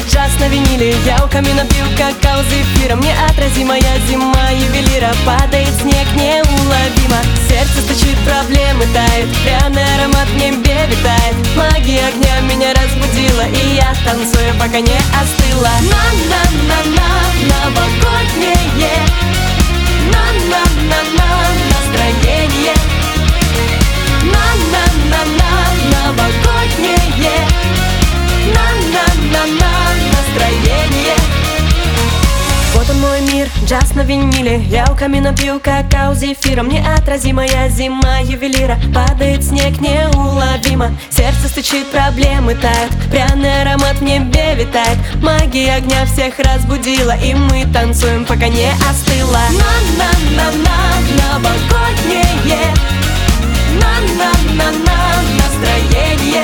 джаз на виниле. Я у камина пью какао с зефиром. Неотразимая зима ювелира. Падает снег неуловимо. Сердце стучит, проблемы тают. Пряный аромат в небе витает. Магия огня меня разбудила, и я танцую, пока не остыла. На-на-на-на, новогоднее. На-на-на-на, настроение. На-на-на-на, новогоднее. На-на-на-на, настроение. Вот он мой мир, джаз на виниле. Я у камина пью какао с зефиром. Неотразимая зима ювелира. Падает снег неуловимо. Сердце стучит, проблемы тают. Пряный аромат в небе витает. Магия огня всех разбудила, и мы танцуем, пока не остыла. На-на-на-на, новогоднее. На-на-на-на, настроение.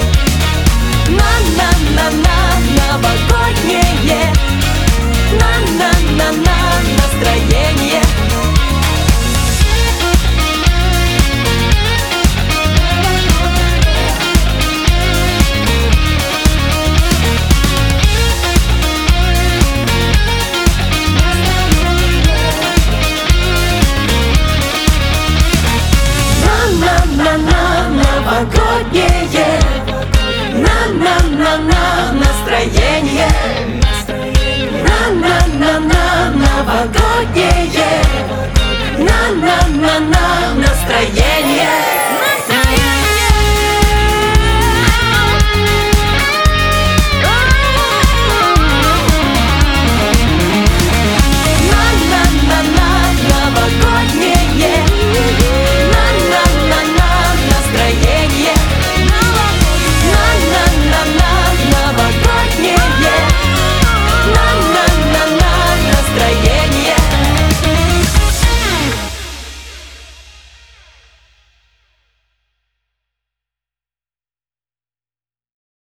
На-на-на-на, новогоднее. На-на-на-на, настроение. На-на-на-на, новогоднее. На-на-на-на, настроение. На-на-на-на, новогоднее. На-на-на-на, настроение.